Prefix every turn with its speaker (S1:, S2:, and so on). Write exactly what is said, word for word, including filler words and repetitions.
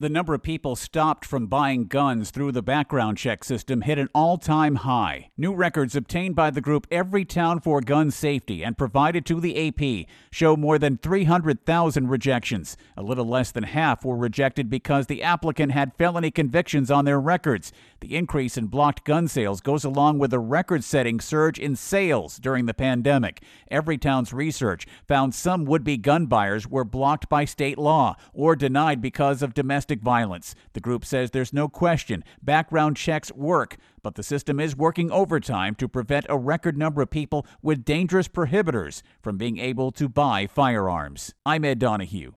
S1: The number of people stopped from buying guns through the background check system hit an all-time high. New records obtained by the group Everytown for Gun Safety and provided to the A P show more than three hundred thousand rejections. A little less than half were rejected because the applicant had felony convictions on their records. The increase in blocked gun sales goes along with a record-setting surge in sales during the pandemic. Everytown's research found some would-be gun buyers were blocked by state law or denied because of domestic violence. The group says there's no question background checks work, but the system is working overtime to prevent a record number of people with dangerous prohibitors from being able to buy firearms. I'm Ed Donahue.